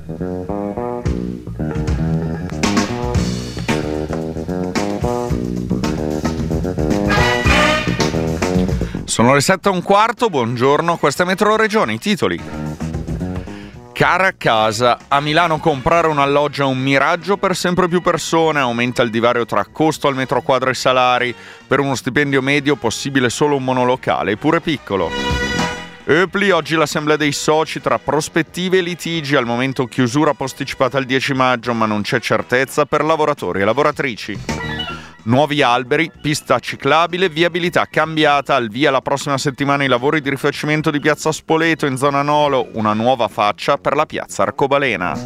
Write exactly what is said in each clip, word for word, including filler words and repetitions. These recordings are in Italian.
Sono le sette e un quarto, buongiorno, questa è Metro Regione, i titoli. Cara casa, a Milano comprare un alloggio è un miraggio per sempre più persone, aumenta il divario tra costo al metro quadro e salari, per uno stipendio medio possibile solo un monolocale, eppure piccolo. Eupli, oggi l'assemblea dei soci tra prospettive e litigi, al momento chiusura posticipata al dieci maggio, ma non c'è certezza per lavoratori e lavoratrici. Nuovi alberi, pista ciclabile, viabilità cambiata, al via la prossima settimana i lavori di rifacimento di Piazza Spoleto in zona Nolo, una nuova faccia per la Piazza Arcobalena.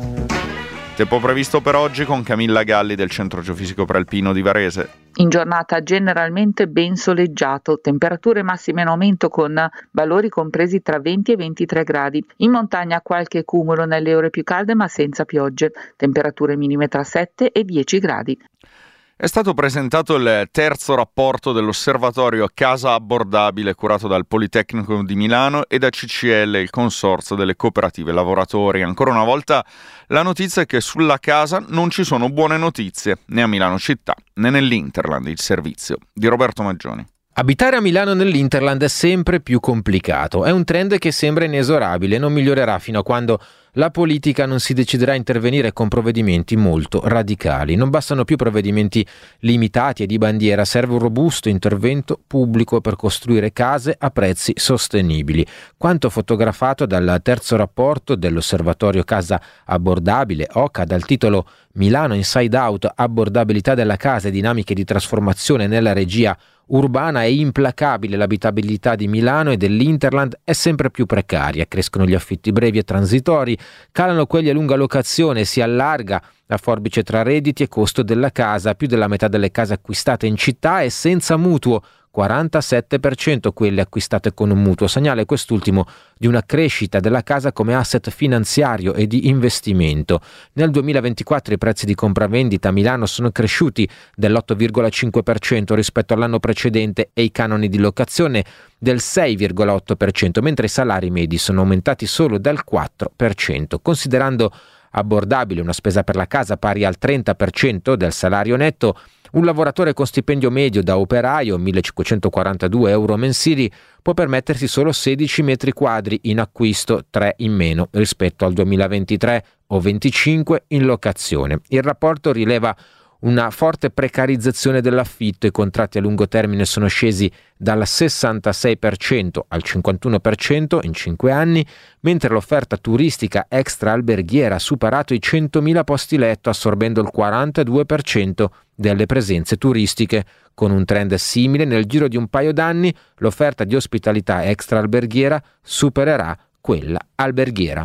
Tempo previsto per oggi con Camilla Galli del Centro Geofisico Prealpino di Varese. In giornata generalmente ben soleggiato, temperature massime in aumento con valori compresi tra venti e ventitré gradi. In montagna qualche cumulo nelle ore più calde ma senza piogge, temperature minime tra sette e dieci gradi. È stato presentato il terzo rapporto dell'osservatorio Casa Abbordabile curato dal Politecnico di Milano e da C C L, il consorzio delle cooperative lavoratori. Ancora una volta la notizia è che sulla casa non ci sono buone notizie, né a Milano città né nell'Interland, il servizio di Roberto Maggioni. Abitare a Milano nell'Interland è sempre più complicato, è un trend che sembra inesorabile e non migliorerà fino a quando la politica non si deciderà a intervenire con provvedimenti molto radicali. Non bastano più provvedimenti limitati e di bandiera, serve un robusto intervento pubblico per costruire case a prezzi sostenibili. Quanto fotografato dal terzo rapporto dell'Osservatorio Casa Abbordabile, O C A, dal titolo Milano Inside Out, abbordabilità della casa e dinamiche di trasformazione nella regia urbana, è implacabile. L'abitabilità di Milano e dell'Interland è sempre più precaria, crescono gli affitti brevi e transitori, calano quelli a lunga locazione, si allarga la forbice tra redditi e costo della casa, più della metà delle case acquistate in città è senza mutuo, quarantasette per cento quelle acquistate con un mutuo, segnale quest'ultimo di una crescita della casa come asset finanziario e di investimento. Nel duemilaventiquattro i prezzi di compravendita a Milano sono cresciuti dell'otto virgola cinque per cento rispetto all'anno precedente e i canoni di locazione del sei virgola otto per cento, mentre i salari medi sono aumentati solo del quattro per cento. Considerando abbordabile una spesa per la casa pari al trenta per cento del salario netto, un lavoratore con stipendio medio da operaio, millecinquecentoquarantadue euro mensili, può permettersi solo sedici metri quadri in acquisto, tre in meno rispetto al duemilaventitré o venticinque in locazione. Il rapporto rileva una forte precarizzazione dell'affitto, i contratti a lungo termine sono scesi dal sessantasei per cento al cinquantuno per cento in cinque anni, mentre l'offerta turistica extra alberghiera ha superato i centomila posti letto, assorbendo il quarantadue per cento delle presenze turistiche. Con un trend simile, nel giro di un paio d'anni l'offerta di ospitalità extra alberghiera supererà quella alberghiera.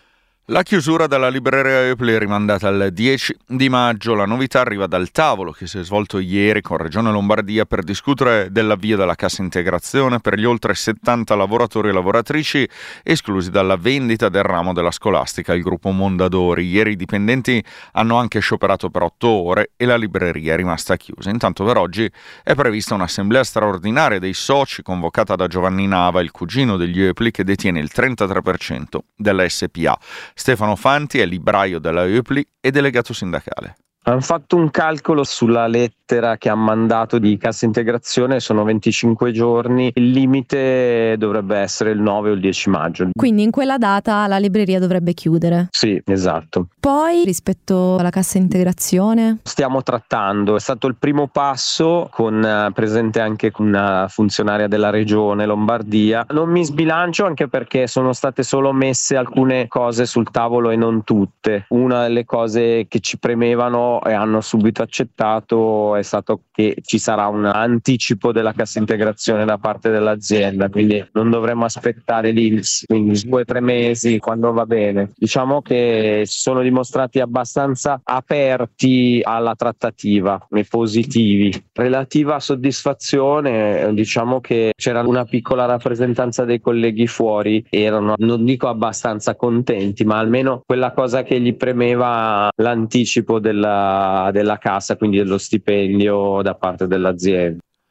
La chiusura della libreria Eupli è rimandata al dieci di maggio. La novità arriva dal tavolo che si è svolto ieri con Regione Lombardia per discutere dell'avvio della cassa integrazione per gli oltre settanta lavoratori e lavoratrici esclusi dalla vendita del ramo della scolastica, il gruppo Mondadori. Ieri i dipendenti hanno anche scioperato per otto ore e la libreria è rimasta chiusa. Intanto per oggi è prevista un'assemblea straordinaria dei soci convocata da Giovanni Nava, il cugino degli Eupli che detiene il trentatré per cento della S P A. Stefano Fanti è libraio della Eupli e delegato sindacale. Hanno fatto un calcolo sulla lettera che ha mandato di cassa integrazione, sono venticinque giorni, il limite dovrebbe essere il nove o il dieci maggio. Quindi in quella data la libreria dovrebbe chiudere? Sì, esatto. Poi rispetto alla cassa integrazione? Stiamo trattando, è stato il primo passo con uh, presente anche una funzionaria della regione Lombardia. Non mi sbilancio anche perché sono state solo messe alcune cose sul tavolo e non tutte. Una delle cose che ci premevano e hanno subito accettato è stato che ci sarà un anticipo della cassa integrazione da parte dell'azienda, quindi non dovremo aspettare l'I N P S, quindi due o tre mesi quando va bene. Diciamo che si sono dimostrati abbastanza aperti alla trattativa e positivi. Relativa soddisfazione, diciamo che c'era una piccola rappresentanza dei colleghi fuori, erano non dico abbastanza contenti, ma almeno quella cosa che gli premeva, l'anticipo della della cassa, quindi dello stipendio da parte dell'azienda.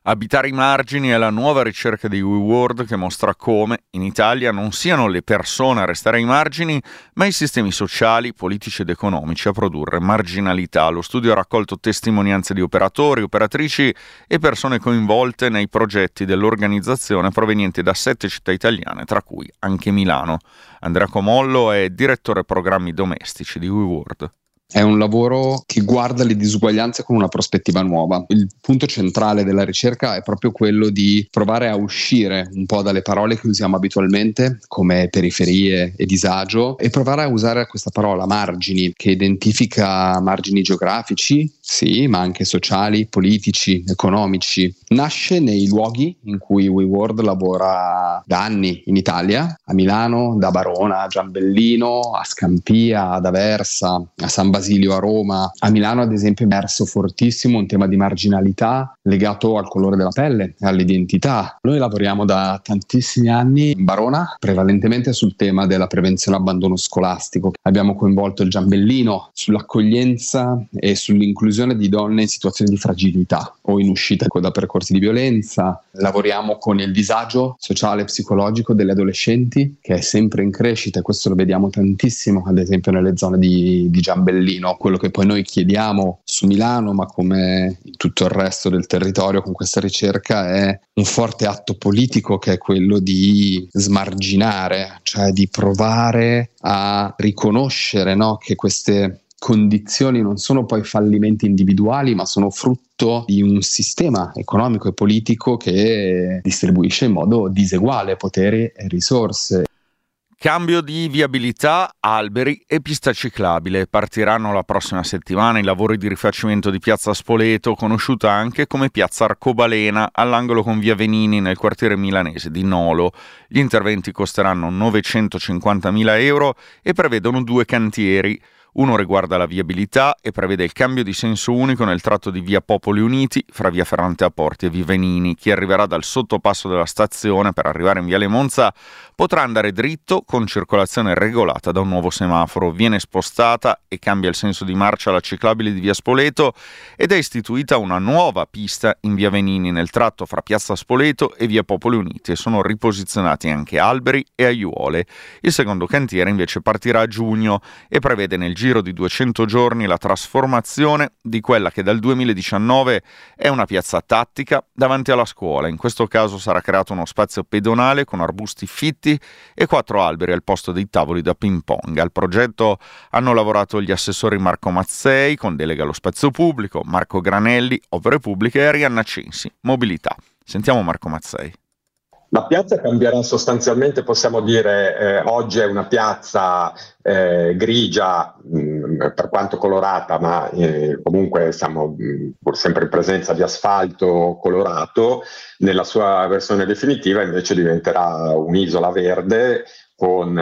Abitare i margini è la nuova ricerca di WeWorld che mostra come in Italia non siano le persone a restare ai margini, ma i sistemi sociali, politici ed economici a produrre marginalità. Lo studio ha raccolto testimonianze di operatori, operatrici e persone coinvolte nei progetti dell'organizzazione provenienti da sette città italiane, tra cui anche Milano. Andrea Comollo è direttore programmi domestici di WeWorld. È un lavoro che guarda le disuguaglianze con una prospettiva nuova. Il punto centrale della ricerca è proprio quello di provare a uscire un po' dalle parole che usiamo abitualmente, come periferie e disagio, e provare a usare questa parola margini, che identifica margini geografici, sì, ma anche sociali, politici, economici. Nasce nei luoghi in cui WeWorld lavora da anni in Italia, a Milano, da Barona a Giambellino, a Scampia, ad Aversa, a San Basilio a Roma. A Milano, ad esempio, è emerso fortissimo un tema di marginalità legato al colore della pelle e all'identità. Noi lavoriamo da tantissimi anni in Barona, prevalentemente sul tema della prevenzione abbandono scolastico. Abbiamo coinvolto il Giambellino sull'accoglienza e sull'inclusione di donne in situazioni di fragilità o in uscita da percorsi di violenza. Lavoriamo con il disagio sociale e psicologico delle adolescenti, che è sempre in crescita, e questo lo vediamo tantissimo, ad esempio nelle zone di, di Giambellino. Quello che poi noi chiediamo su Milano, ma come in tutto il resto del territorio con questa ricerca, è un forte atto politico, che è quello di smarginare, cioè di provare a riconoscere, no, che queste condizioni non sono poi fallimenti individuali, ma sono frutto di un sistema economico e politico che distribuisce in modo diseguale poteri e risorse. Cambio di viabilità, alberi e pista ciclabile. Partiranno la prossima settimana i lavori di rifacimento di Piazza Spoleto, conosciuta anche come Piazza Arcobalena, all'angolo con Via Venini nel quartiere milanese di Nolo. Gli interventi costeranno novecentocinquantamila euro e prevedono due cantieri. Uno riguarda la viabilità e prevede il cambio di senso unico nel tratto di via Popoli Uniti fra via Ferrante a Porti e via Venini. Chi arriverà dal sottopasso della stazione per arrivare in viale Monza potrà andare dritto con circolazione regolata da un nuovo semaforo. Viene spostata e cambia il senso di marcia la ciclabile di via Spoleto ed è istituita una nuova pista in via Venini nel tratto fra piazza Spoleto e via Popoli Uniti e sono riposizionati anche alberi e aiuole. Il secondo cantiere invece partirà a giugno e prevede nel giro di duecento giorni la trasformazione di quella che dal duemiladiciannove è una piazza tattica davanti alla scuola. In questo caso sarà creato uno spazio pedonale con arbusti fitti e quattro alberi al posto dei tavoli da ping pong. Al progetto hanno lavorato gli assessori Marco Mazzei con delega allo spazio pubblico, Marco Granelli, opere pubbliche, e Arianna Censi, mobilità. Sentiamo Marco Mazzei. La piazza cambierà sostanzialmente, possiamo dire, eh, oggi è una piazza eh, grigia, mh, per quanto colorata, ma eh, comunque siamo mh, pur sempre in presenza di asfalto colorato. Nella sua versione definitiva invece diventerà un'isola verde con eh,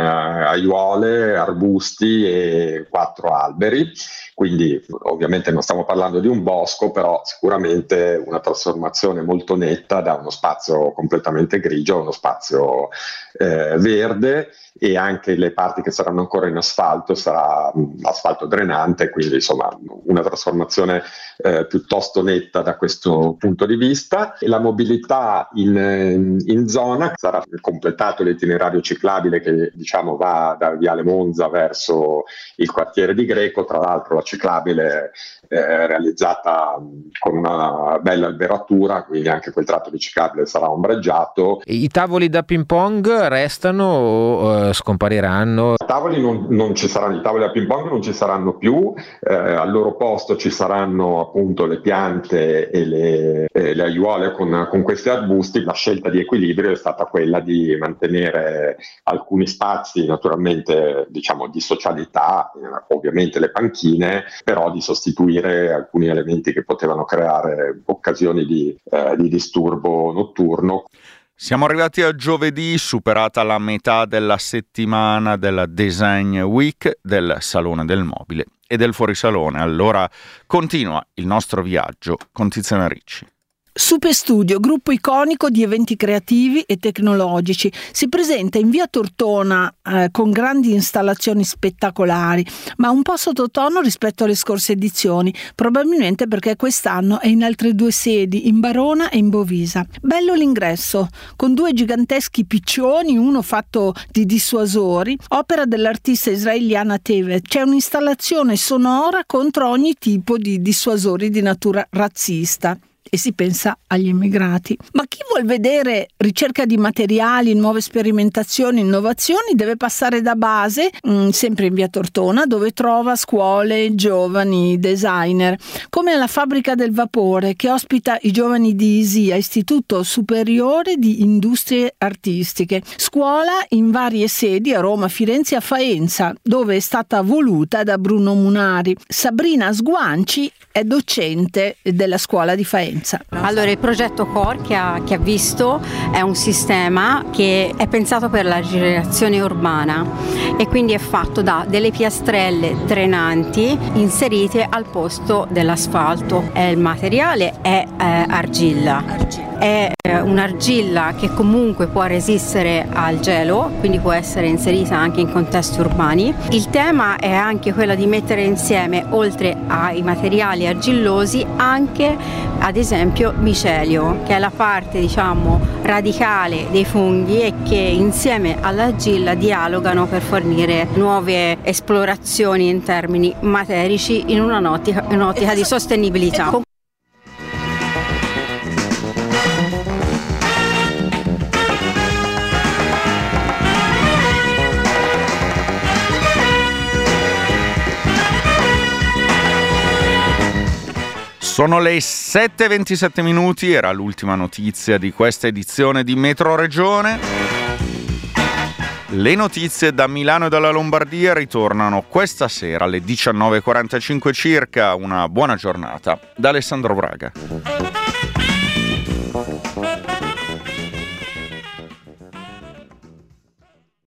aiuole, arbusti e quattro alberi. Quindi ovviamente non stiamo parlando di un bosco, però sicuramente una trasformazione molto netta da uno spazio completamente grigio a uno spazio eh, verde, e anche le parti che saranno ancora in asfalto sarà mh, asfalto drenante, quindi insomma una trasformazione eh, piuttosto netta da questo punto di vista. E la mobilità in, in zona sarà completato l'itinerario ciclabile che diciamo va da Viale Monza verso il quartiere di Greco. Tra l'altro la ciclabile eh, realizzata con una bella alberatura, quindi anche quel tratto di ciclabile sarà ombreggiato. I tavoli da ping pong restano o uh, scompariranno? I tavoli non, non ci saranno, i tavoli da ping pong non ci saranno più, eh, al loro posto ci saranno appunto le piante e le, eh, le aiuole con, con questi arbusti. La scelta di equilibrio è stata quella di mantenere alcuni spazi naturalmente diciamo di socialità, eh, ovviamente le panchine, però di sostituire alcuni elementi che potevano creare occasioni di, eh, di disturbo notturno. Siamo arrivati a giovedì, superata la metà della settimana della Design Week, del Salone del Mobile e del Fuorisalone. Allora continua il nostro viaggio con Tiziana Ricci. Superstudio, gruppo iconico di eventi creativi e tecnologici, si presenta in via Tortona eh, con grandi installazioni spettacolari, ma un po' sottotono rispetto alle scorse edizioni, probabilmente perché quest'anno è in altre due sedi, in Barona e in Bovisa. Bello l'ingresso, con due giganteschi piccioni, uno fatto di dissuasori, opera dell'artista israeliana Teve. C'è un'installazione sonora contro ogni tipo di dissuasori di natura razzista. E si pensa agli immigrati. Ma chi vuol vedere ricerca di materiali, nuove sperimentazioni, innovazioni deve passare da base, mh, sempre in via Tortona, dove trova scuole, giovani, designer, come alla Fabbrica del Vapore, che ospita i giovani di I S I A, Istituto Superiore di Industrie Artistiche, scuola in varie sedi a Roma, Firenze e a Faenza, dove è stata voluta da Bruno Munari. Sabrina Sguanci è docente della scuola di Faenza. Allora, il progetto Core che ha, che ha visto è un sistema che è pensato per la rigenerazione urbana e quindi è fatto da delle piastrelle drenanti inserite al posto dell'asfalto. E il materiale è eh, argilla. È eh, un'argilla che comunque può resistere al gelo, quindi può essere inserita anche in contesti urbani. Il tema è anche quello di mettere insieme, oltre ai materiali argillosi, anche ad esempio micelio, che è la parte, diciamo, radicale dei funghi e che insieme all'argilla dialogano per fornire nuove esplorazioni in termini materici in una un'ottica, un'ottica di sostenibilità. Sono le sette e ventisette minuti, era l'ultima notizia di questa edizione di Metro Regione. Le notizie da Milano e dalla Lombardia ritornano questa sera alle diciannove e quarantacinque circa. Una buona giornata da Alessandro Braga.